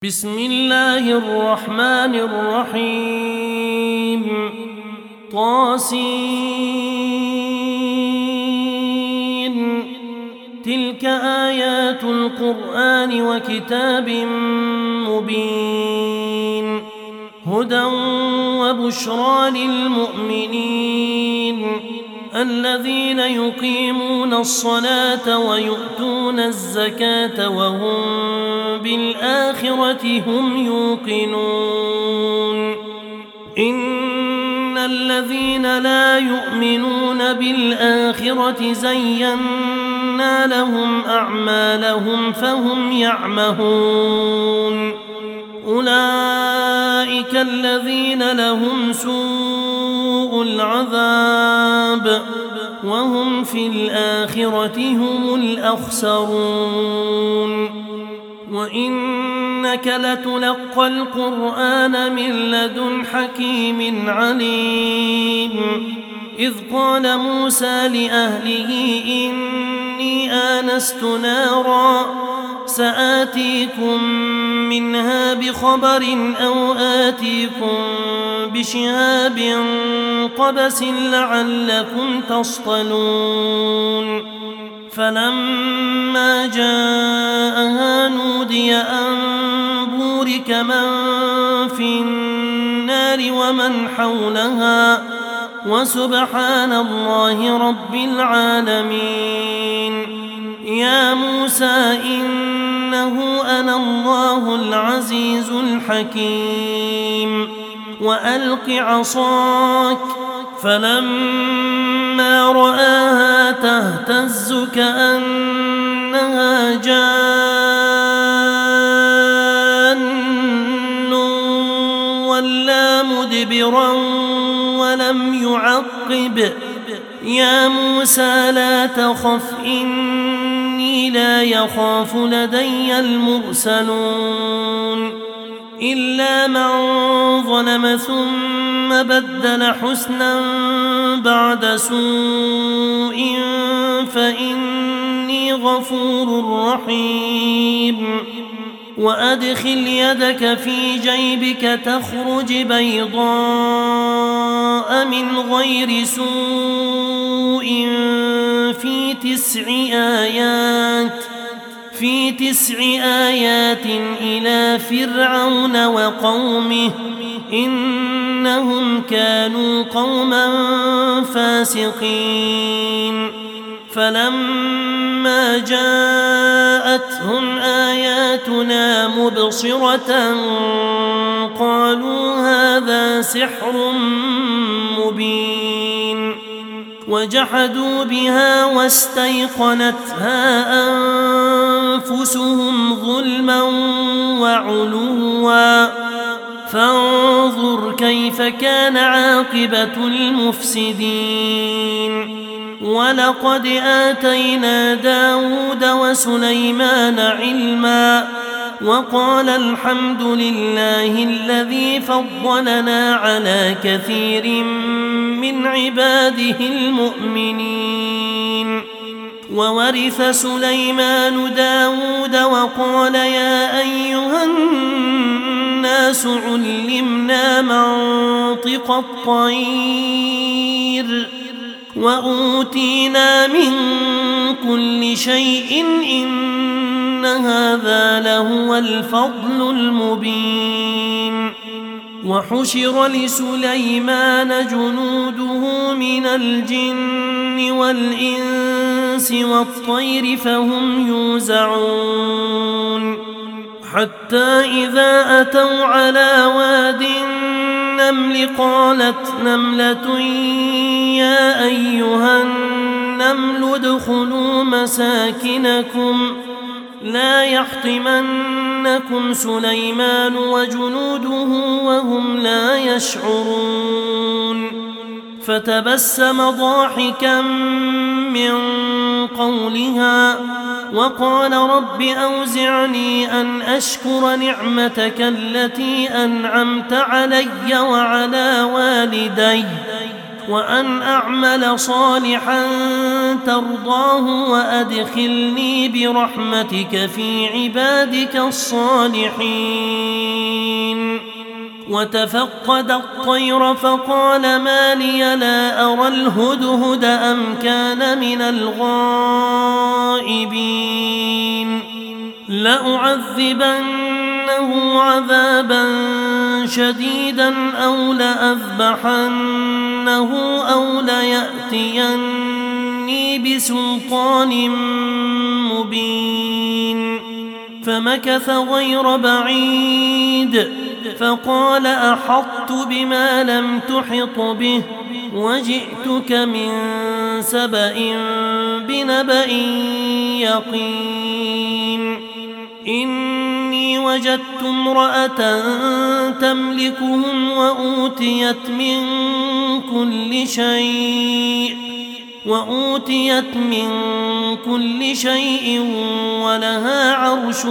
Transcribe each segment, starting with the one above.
بسم الله الرحمن الرحيم طاسين تلك آيات القرآن وكتاب مبين هدى وبشرى للمؤمنين الذين يقيمون الصلاة ويؤتون الزكاة وهم بالآخرة هم يوقنون إن الذين لا يؤمنون بالآخرة زينا لهم أعمالهم فهم يعمهون أولئك الذين لهم سوء العذاب وهم في الآخرة هم الأخسرون وإنك لتلقى القرآن من لدن حكيم عليم إذ قال موسى لأهله إني آنست نارا سآتيكم منها بخبر أو آتيكم بشهاب قبس لعلكم تصطلون فلما جاءها نودي أن بورك من في النار ومن حولها وسبحان الله رب العالمين يا موسى إنه أنا الله العزيز الحكيم وألق عصاك فلما رآها تهتز كأنها جان ولا مدبرا ولم يعقب يا موسى لا تخف إني لا يخاف لدي المرسلون إلا من ظلم ثم بدل حسنا بعد سوء فإني غفور رحيم وأدخل يدك في جيبك تخرج بيضاء من غير سوء في تسع آيات إلى فرعون وقومه إنهم كانوا قوما فاسقين فلما جاءتهم آياتنا مبصرة قالوا هذا سحر مبين وجحدوا بها واستيقنتها أنفسهم ظلما وعلوا فانظر كيف كان عاقبة المفسدين ولقد آتينا داود وسليمان علما وقال الحمد لله الذي فضلنا على كثير من عباده المؤمنين وورث سليمان داود وقال يا أيها الناس علمنا منطق الطير وأوتينا من كل شيء إن هذا لهو الفضل المبين وحشر لسليمان جنوده من الجن والإنس والطير فهم يوزعون حتى إذا أتوا على واد النمل قالت نملة يا أيها النمل ادخلوا مساكنكم لا يحطمنكم سليمان وجنوده وهم لا يشعرون فتبسم ضاحكا من قولها وقال رب أوزعني أن أشكر نعمتك التي أنعمت علي وعلى والدي وأن أعمل صالحا ترضاه وأدخلني برحمتك في عبادك الصالحين. وتفقد الطير فقال ما لي لا أرى الهدهد أم كان من الغائبين لأعذبنه عذابا شديدا أو لأذبحنه أو ليأتيني بسلطان مبين. فمكث غير بعيد فقال أحطت بما لم تحط به وجئتك من سبأ بنبأ يقين. إني وجدت امرأة تملكهم وأوتيت من كل شيء ولها عرش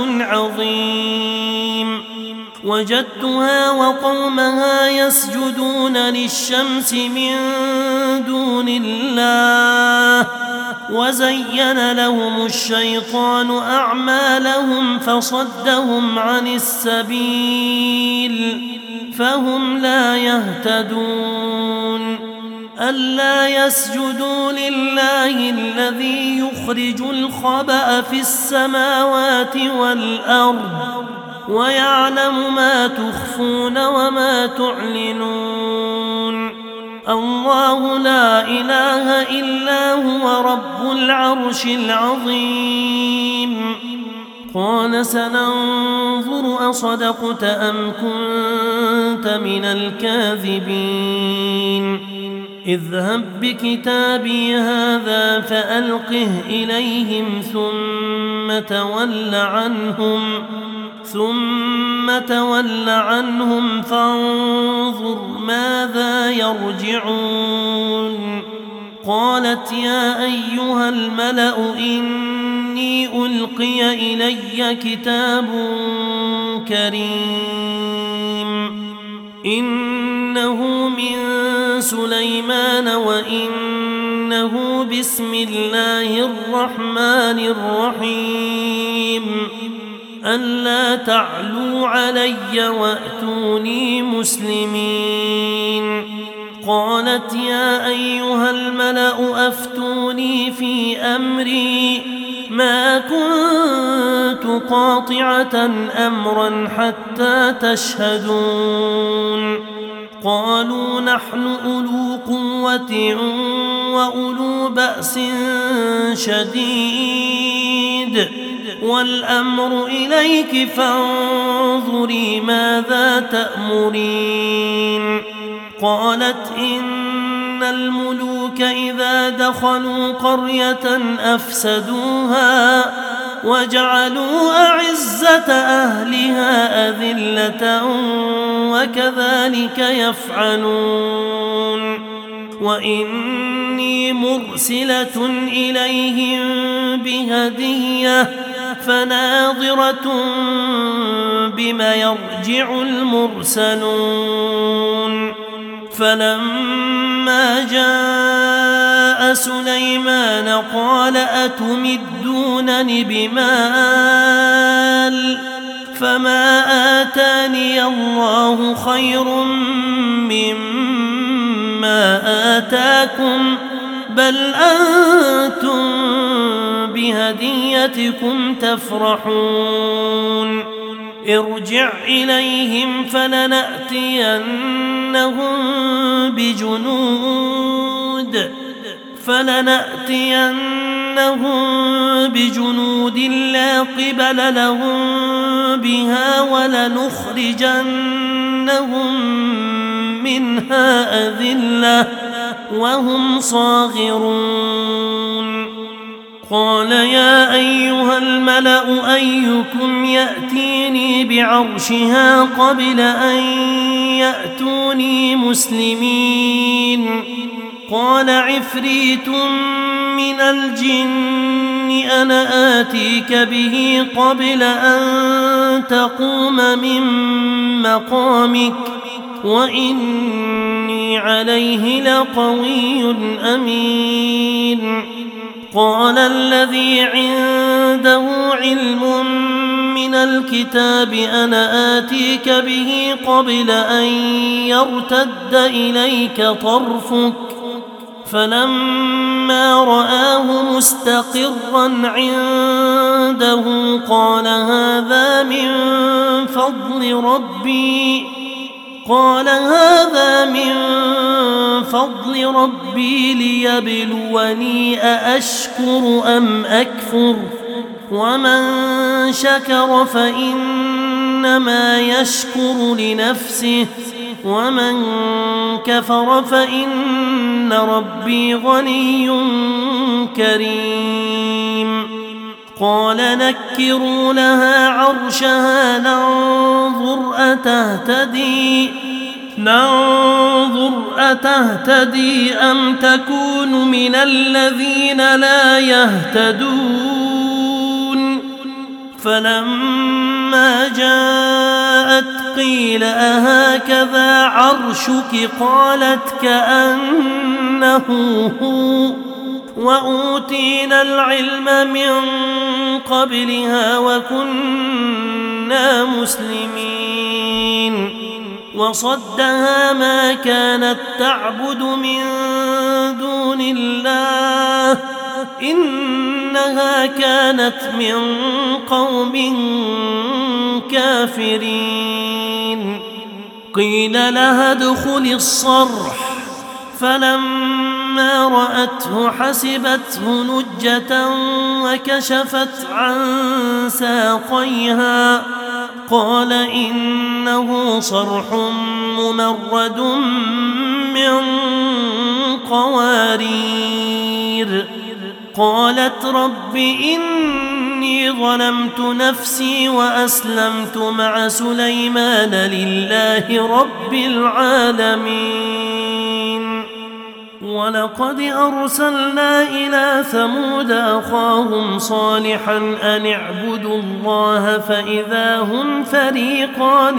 عظيم. وجدتها وقومها يسجدون للشمس من دون الله وزين لهم الشيطان أعمالهم فصدهم عن السبيل فهم لا يهتدون. ألا يسجدوا لله الذي يخرج الخبأ في السماوات والأرض ويعلم ما تخفون وما تعلنون. الله لا إله إلا هو رب العرش العظيم. قال سننظر أصدقت أم كنت من الكاذبين. اذهب بكتابي هذا فألقه إليهم ثم تول عنهم فانظر ماذا يرجعون. قالت يا أيها الملأ إني ألقي إلي كتاب كريم إنه من سليمان وإنه بسم الله الرحمن الرحيم ألا تعلوا علي وأتوني مسلمين. قالت يا أيها الملأ أفتوني في أمري ما كنت قاطعة أمرا حتى تشهدون. قالوا نحن أولو قوة وأولو بأس شديد والأمر إليك فانظري ماذا تأمرين. قالت إن الملوك إذا دخلوا قرية أفسدوها وجعلوا أعزة أهلها أذلة وكذلك يفعلون. وإني مرسلة إليهم بهدية فناظرة بما يرجع المرسلون. فلما جاء سليمان قال أتمدونني بمال فما آتاني الله خير مما آتاكم بل أنتم بهديتكم تفرحون. ارجع إليهم فلنأتينهم بجنود لا قبل لهم بها ولنخرجنهم منها أذلة وهم صاغرون. قال يا أيها الملأ أيكم يأتيني بعرشها قبل أن يأتوني مسلمين. قال عفريت من الجن أنا آتيك به قبل أن تقوم من مقامك وإني عليه لقوي أمين. قال الذي عنده علم من الكتاب أنا آتيك به قبل أن يرتد إليك طرفك فلما رآه مستقرا عنده قال هذا من فضل ربي ليبلوني أأشكر أم أكفر ومن شكر فإنما يشكر لنفسه ومن كفر فإن ربي غني كريم. قال نكروا لها عرشها ننظر أتهتدي أم تكون من الذين لا يهتدون. فلما جاءت قيل أهكذا عرشك قالت كأنه هو وأوتينا العلم من قبلها وكنا مسلمين. وصدها ما كانت تعبد من دون الله إنها كانت من قوم كافرين. قيل لها ادخل الصرح فلما رأته حسبته لجة وكشفت عن ساقيها قال إنه صرح ممرد من قوارير. قالت رب إني ظلمت نفسي وأسلمت مع سليمان لله رب العالمين. ولقد أرسلنا إلى ثمود أخاهم صالحا أن اعبدوا الله فإذا هم فريقان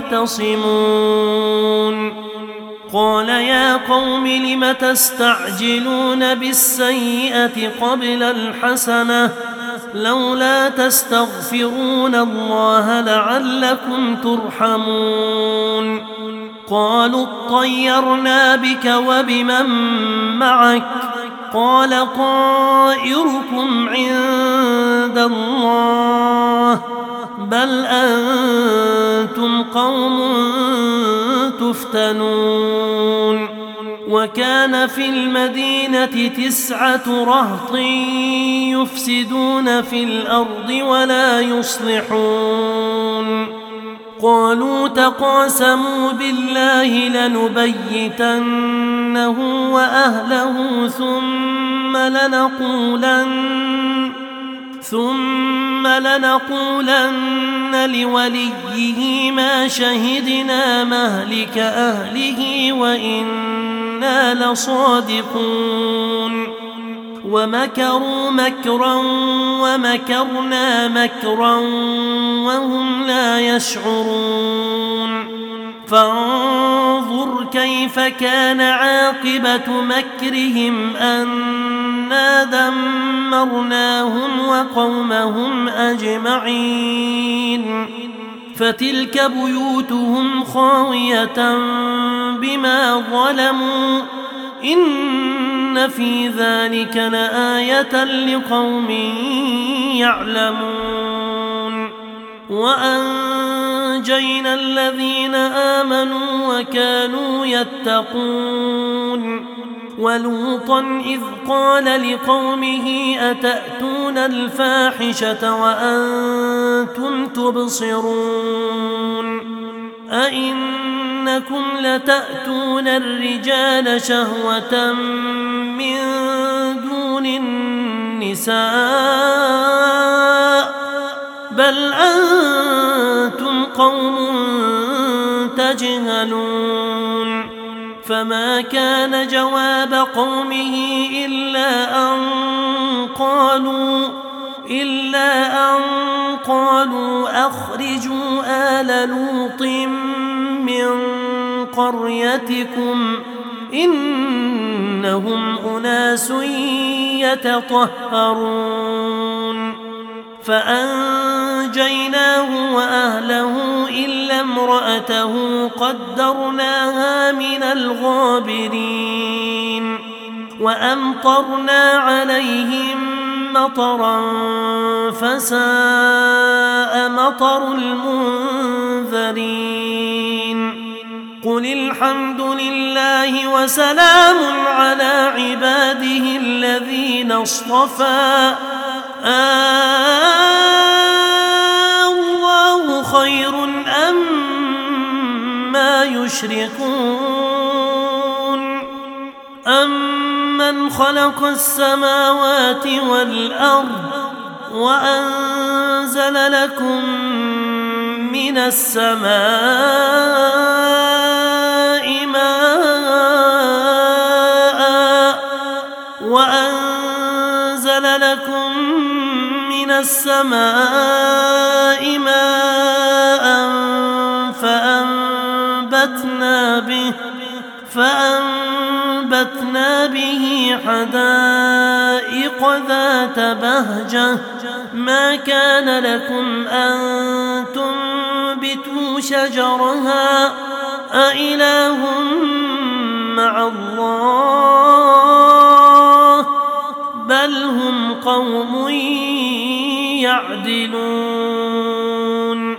يختصمون. قال يا قوم لم تستعجلون بالسيئة قبل الحسنة لولا تستغفرون الله لعلكم ترحمون. قالوا اطيرنا بك وبمن معك قال طائركم عند الله بل أنتم قوم تفتنون. وكان في المدينة 9 رهط يفسدون في الأرض ولا يصلحون. قالوا تقاسموا بالله لنبيتنه وأهله ثم لنقولن لوليه ما شهدنا مهلك أهله وإنا لصادقون. ومكروا مكرا ومكرنا مكرا وهم لا يشعرون. فانظر كيف كان عاقبة مكرهم أنا دمرناهم وقومهم أجمعين. فتلك بيوتهم خاوية بما ظلموا إن في ذلك لآية لقوم يعلمون. وأنجينا الذين آمنوا وكانوا يتقون. ولوطا إذ قال لقومه أتأتون الفاحشة وأنتم تبصرون أئنكم لتأتون الرجال شهوة من دون النساء بل أنتم قوم تجهلون. فما كان جواب قومه إلا أن قالوا أخرجوا آل لوط من قريتكم إنهم أناس يتطهرون فأنجيناه وأهله إلا امرأته قدرناها من الغابرين وأمطرنا عليهم مطرا فساء مطر المنذرين قل الحمد لله وسلام على عباده الذين اصطفى الله خير أما يشركون أمن خلق السماوات والأرض وأنزل لكم من السماء ماء فأنبتنا به حدائق ذات بهجة ما كان لكم أن تنبتوا شجرها أإله مع الله بل هم قوم يعدلون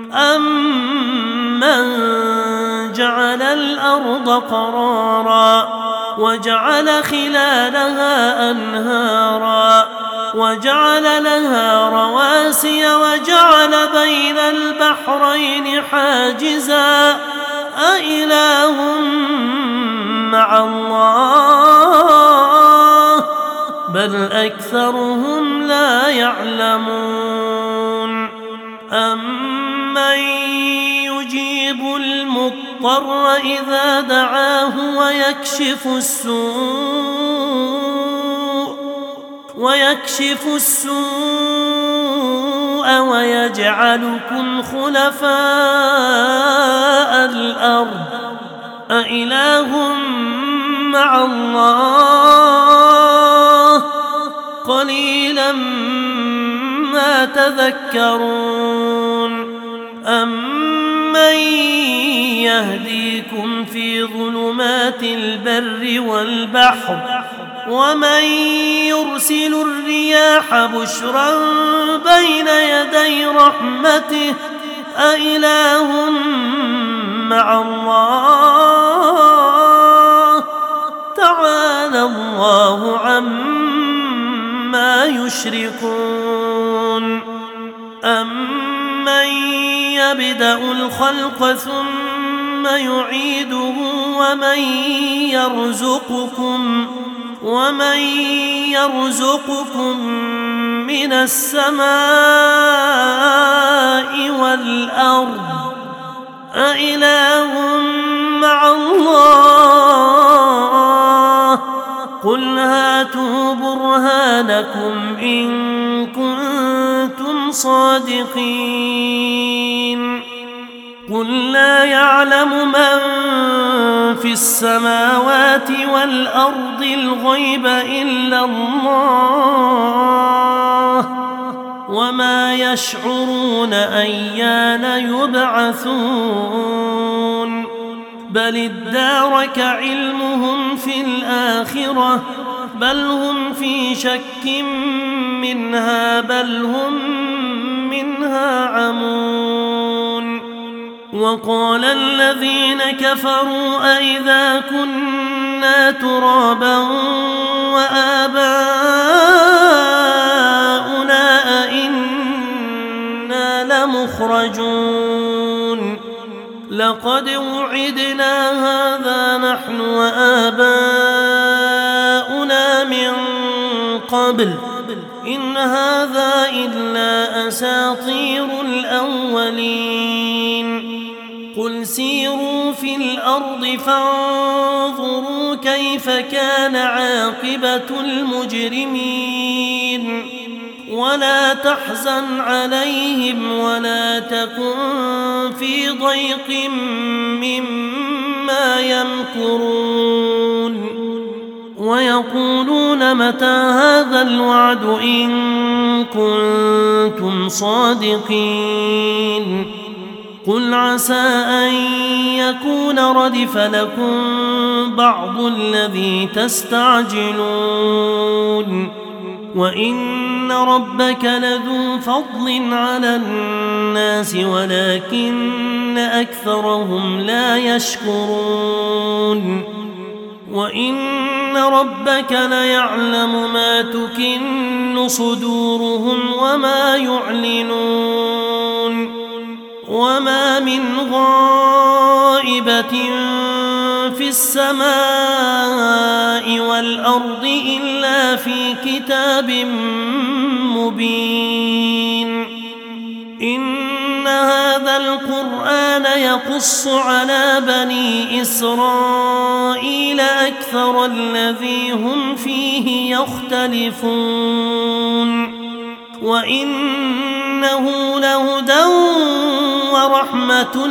أمن جعل الأرض قرارا وجعل خلالها أنهارا وجعل لها رواسي وجعل بين البحرين حاجزا أإله مع الله بل أكثرهم لا يعلمون أمن يجيب المضطر إذا دعاه ويكشف السوء ويجعلكم خلفاء الأرض أإله مع الله قليلا ما تذكرون أمن يهديكم في ظلمات البر والبحر ومن يرسل الرياح بشرا بين يدي رحمته أإله مع الله تعالى الله عما يشركون أمن يبدأ الخلق ثم يعيده ومن يرزقكم من السماء والأرض أإله مع الله قل هاتوا برهانكم إن كنتم صادقين قل لا يعلم من في السماوات والأرض الغيب إلا الله وما يشعرون أيان يبعثون بل ادارك علمهم في الآخرة بل هم في شك منها بل هم منها عمون وقال الذين كفروا أئذا كنا ترابا وآباؤنا أئنا لمخرجون لقد وعدنا هذا نحن وآباؤنا من قبل إن هذا إلا أساطير الأولين قل سيروا في الأرض فانظروا كيف كان عاقبة المجرمين ولا تحزن عليهم ولا تكن في ضيق مما ما يمكرون ويقولون متى هذا الوعد إن كنتم صادقين قل عسى أن يكون ردف لكم بعض الذي تستعجلون وإن ربك لذو فضل على الناس ولكن أكثرهم لا يشكرون وإن ربك ليعلم ما تكن صدورهم وما يعلنون وما من غائبة في السماء والأرض إلا في كتاب مبين إن هذا القرآن يقص على بني إسرائيل أكثر الذي هم فيه يختلفون وإنه لهدى ورحمة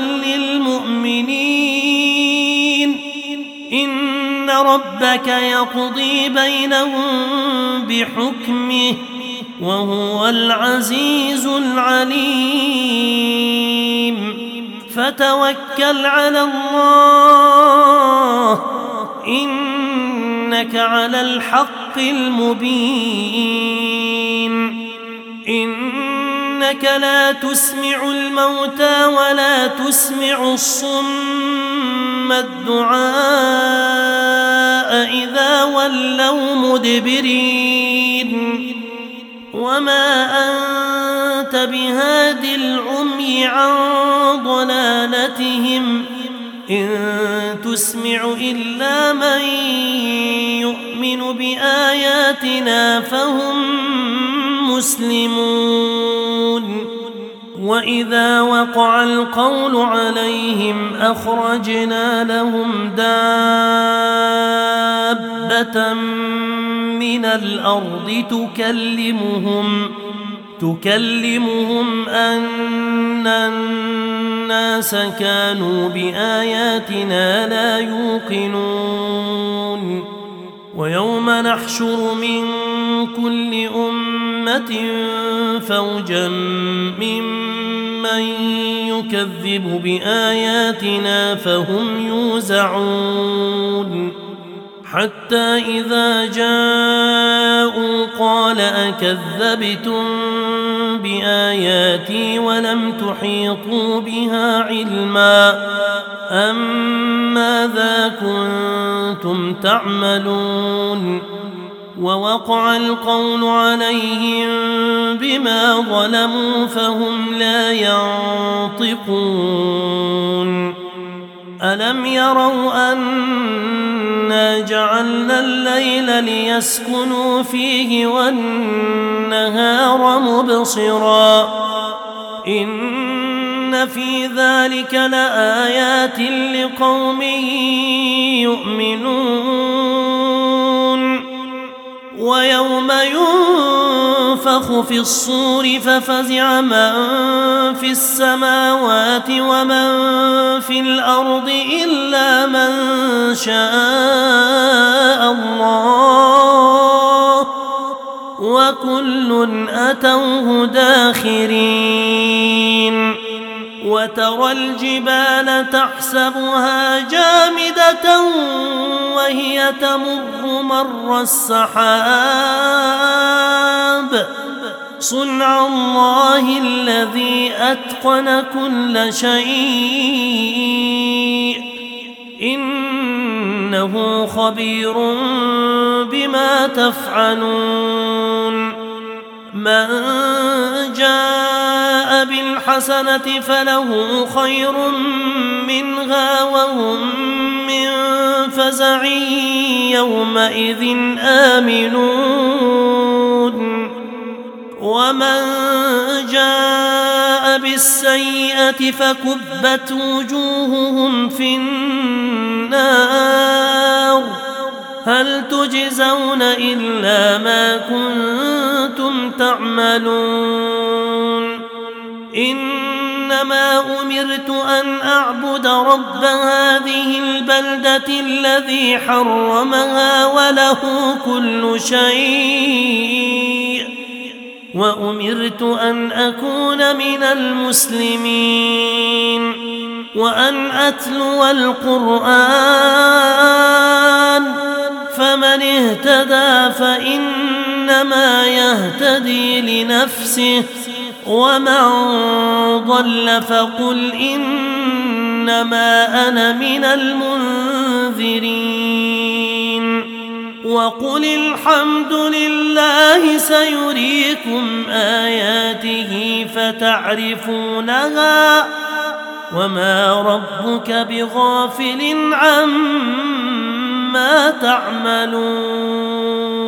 للمؤمنين إن ربك يقضي بينهم بحكمه وهو العزيز العليم فتوكل على الله إنك على الحق المبين إنك لا تسمع الموتى ولا تسمع الصم الدعاء إذا ولوا مدبرين وما أنت بهاد العمي عن ضلالتهم إن تسمع إلا من يؤمن بآياتنا فهم مسلمون وإذا وقع القول عليهم أخرجنا لهم دابة من الأرض تكلمهم أن الناس كانوا بآياتنا لا يوقنون ويوم نحشر من كل أمة فوجا ممن يكذب بآياتنا فهم يوزعون حتى إذا جاءوا قال أكذبتم بآياتي ولم تحيطوا بها علما أم ماذا كنتم تعملون ووقع القول عليهم بما ظلموا فهم لا ينطقون ألم يروا أنا جعلنا الليل ليسكنوا فيه والنهار مبصرا إن في ذلك لآيات لقوم يؤمنون ويوم ينفخ في الصور ففزع من في السماوات ومن في الأرض إلا من شاء الله وكل أتوه داخرين وترى الجبال تحسبها جامدة وهي تمر مر السحاب صنع الله الذي أتقن كل شيء إنه خبير بما تفعلون من جاء بالحسنة فله خير منها وهم من فزع يومئذ آمنون ومن جاء بالسيئة فكبت وجوههم في النار هل تجزون إلا ما كنتم تعملون إن إنما أمرت أن أعبد رب هذه البلدة الذي حرمها وله كل شيء وأمرت أن أكون من المسلمين وأن أتلو القرآن فمن اهتدى فإنما يهتدي لنفسه ومن ضل فقل إنما أنا من المنذرين وقل الحمد لله سيريكم آياته فتعرفونها وما ربك بغافل عما تعملون